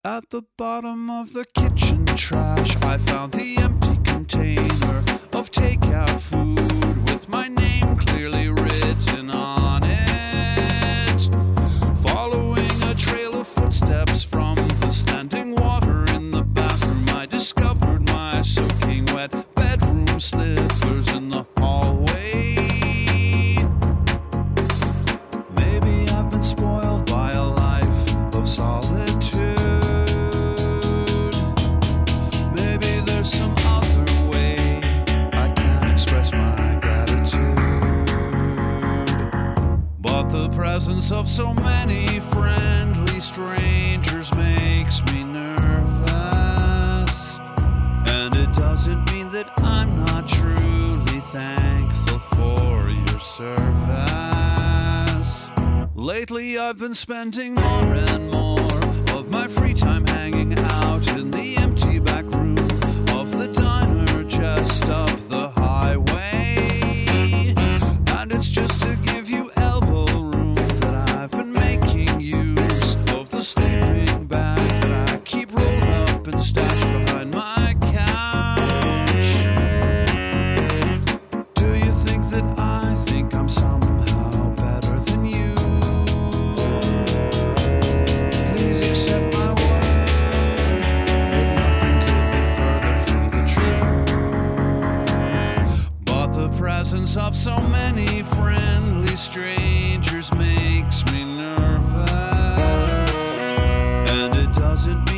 At the bottom of the kitchen trash, I found the empty container of takeout food with my name clearly written on it. Following a trail of footsteps from the standing water in the bathroom, I discovered my soaking wet bedroom slippers in the hallway. Maybe I've been spoiled by a life of solitude. Maybe there's some other way I can express my gratitude. But the presence of so many friendly strangers makes me nervous. And it doesn't mean that I'm not truly thankful for your service. Lately I've been spending more and more of my free time hanging out in the empty back room of the diner just up the highway. And it's just to give you elbow room that I've been making use of the sleeping bag that I keep rolled up and stashed behind my couch. Do you think that I think I'm somehow better than you? Please accept my word that nothing could be further from the truth. But the presence of so many friendly strangers makes me nervous. And it doesn't